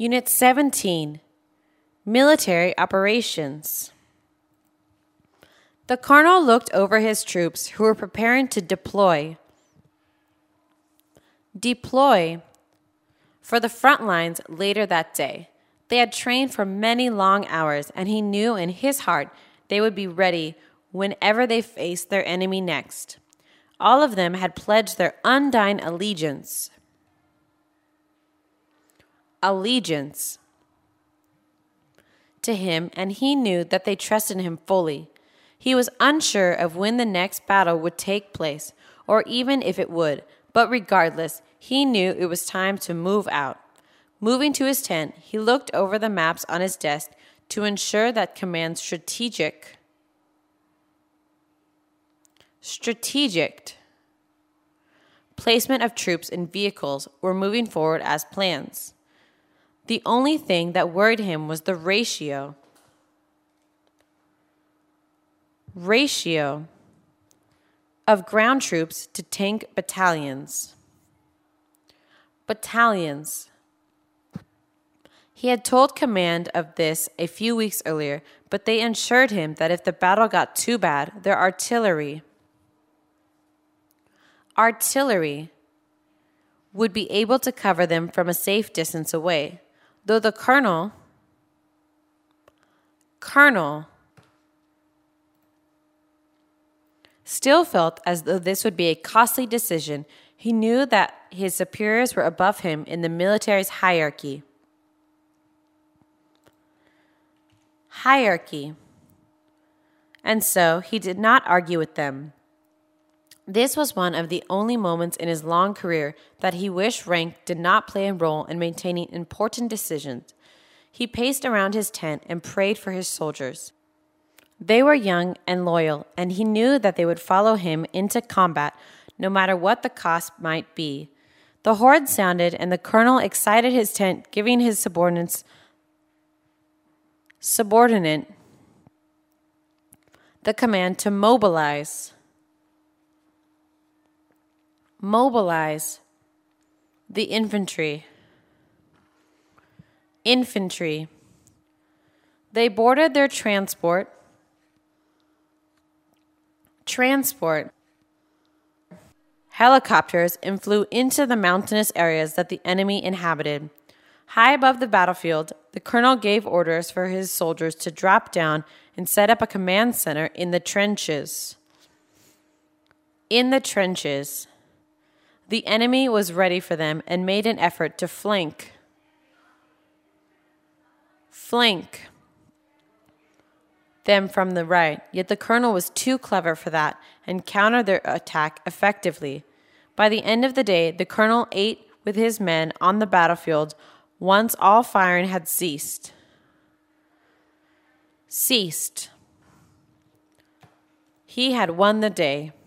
Unit 17, Military Operations. The colonel looked over his troops who were preparing to deploy for the front lines later that day. They had trained for many long hours, and he knew in his heart they would be ready whenever they faced their enemy next. All of them had pledged their undying allegiance to him, and he knew that they trusted him fully. He was unsure of when the next battle would take place, or even if it would, but regardless, he knew it was time to move out. Moving to his tent, he looked over the maps on his desk to ensure that command's strategic placement of troops and vehicles were moving forward as plans. The only thing that worried him was the ratio of ground troops to tank battalions. He had told command of this a few weeks earlier, but they assured him that if the battle got too bad, their artillery would be able to cover them from a safe distance away. Though the colonel still felt as though this would be a costly decision, he knew that his superiors were above him in the military's hierarchy. And so he did not argue with them. This was one of the only moments in his long career that he wished rank did not play a role in maintaining important decisions. He paced around his tent and prayed for his soldiers. They were young and loyal, and he knew that they would follow him into combat no matter what the cost might be. The horn sounded, and the colonel excited his tent, giving his subordinate the command to mobilize the infantry. They boarded their transport helicopters and flew into the mountainous areas that the enemy inhabited. High above the battlefield, the colonel gave orders for his soldiers to drop down and set up a command center in the trenches. The enemy was ready for them and made an effort to flank them from the right, yet the colonel was too clever for that and countered their attack effectively. By the end of the day, the colonel ate with his men on the battlefield once all firing had ceased. He had won the day.